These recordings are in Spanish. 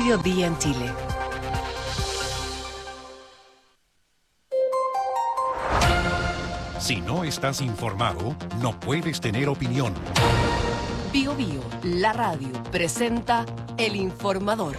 mediodía en Chile. Si no estás informado, no puedes tener opinión. Bio Bio, la radio, presenta El Informador.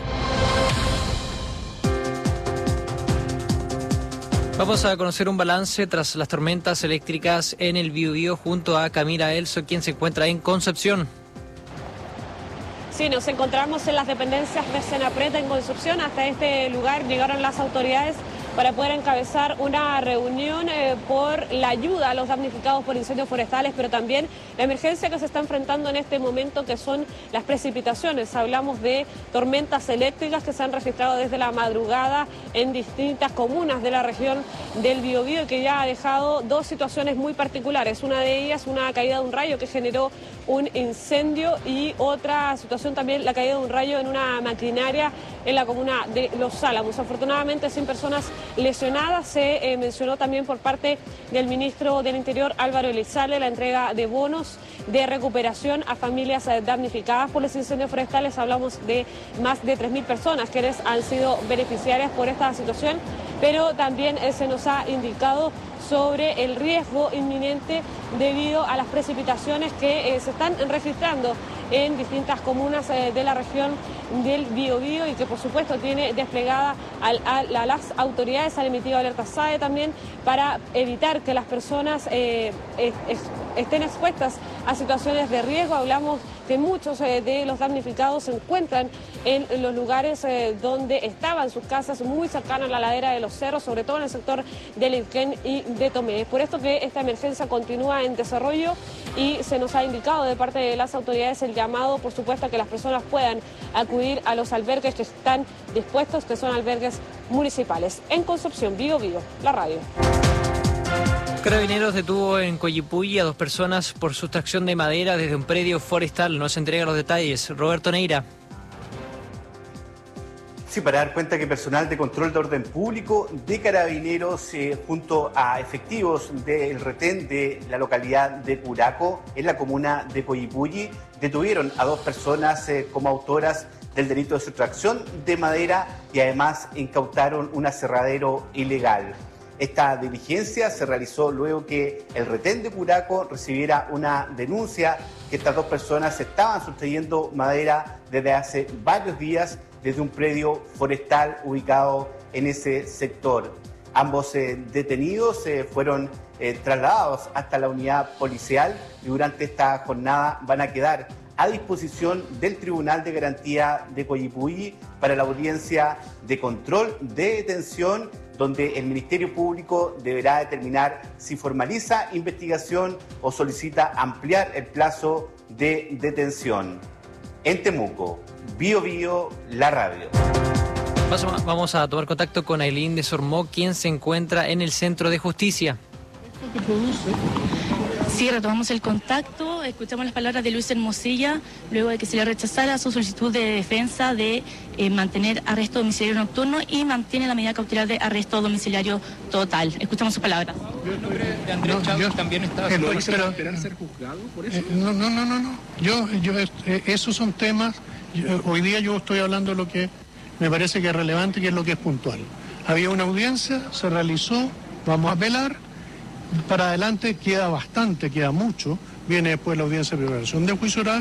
Vamos a conocer un balance tras las tormentas eléctricas en el Biobío junto a Camila Elso, quien se encuentra en Concepción. Sí, nos encontramos en las dependencias de Senapred en Concepción. Hasta este lugar llegaron las autoridades para poder encabezar una reunión por la ayuda a los damnificados por incendios forestales, pero también la emergencia que se está enfrentando en este momento, que son las precipitaciones. Hablamos de tormentas eléctricas que se han registrado desde la madrugada en distintas comunas de la región del Biobío, que ya ha dejado dos situaciones muy particulares. Una de ellas, una caída de un rayo que generó un incendio, y otra situación también, la caída de un rayo en una maquinaria en la comuna de Los Álamos. Afortunadamente, sin personas lesionadas. Se mencionó también por parte del ministro del Interior, Álvaro Elizalde, la entrega de bonos de recuperación a familias damnificadas por los incendios forestales. Hablamos de más de 3.000 personas quienes han sido beneficiarias por esta situación, pero también se nos ha indicado sobre el riesgo inminente debido a las precipitaciones que se están registrando en distintas comunas de la región del Biobío, y que por supuesto tiene desplegada a las autoridades. Han emitido alertas SAE también para evitar que las personas estén expuestas a situaciones de riesgo. Hablamos que muchos de los damnificados se encuentran en los lugares donde estaban sus casas, muy cercanas a la ladera de los cerros, sobre todo en el sector de Leuquén y de Tomé. Es por esto que esta emergencia continúa en desarrollo, y se nos ha indicado de parte de las autoridades el llamado, por supuesto, a que las personas puedan acudir a los albergues que están dispuestos, que son albergues municipales. En Concepción, Bio Bio, la radio. Carabineros detuvo en Coyipulli a 2 personas por sustracción de madera desde un predio forestal. Nos entrega los detalles Roberto Neira. Sí, para dar cuenta que personal de control de orden público de Carabineros junto a efectivos del retén de la localidad de Curaco, en la comuna de Coyipulli, detuvieron a 2 personas como autoras del delito de sustracción de madera, y además incautaron un aserradero ilegal. Esta diligencia se realizó luego que el retén de Curaco recibiera una denuncia que estas 2 personas estaban sustrayendo madera desde hace varios días desde un predio forestal ubicado en ese sector. Ambos detenidos fueron trasladados hasta la unidad policial, y durante esta jornada van a quedar a disposición del Tribunal de Garantía de Coyipulli para la audiencia de control de detención, donde el Ministerio Público deberá determinar si formaliza investigación o solicita ampliar el plazo de detención. En Temuco, Bio Bio, la radio. Vamos a tomar contacto con Ailín de Sormó, quien se encuentra en el Centro de Justicia. Sí, retomamos el contacto, escuchamos las palabras de Luis Hermosilla, luego de que se le rechazara su solicitud de defensa de mantener arresto domiciliario nocturno, y mantiene la medida cautelar de arresto domiciliario total. Escuchamos sus palabras. ¿El nombre de Andrés Chávez también está esperar ser juzgado por eso? No. Esos son temas. Hoy día yo estoy hablando de lo que me parece que es relevante, que es lo que es puntual. Había una audiencia, se realizó, vamos a apelar. Para adelante queda bastante, queda mucho. Viene después la audiencia de preparación de juicio oral.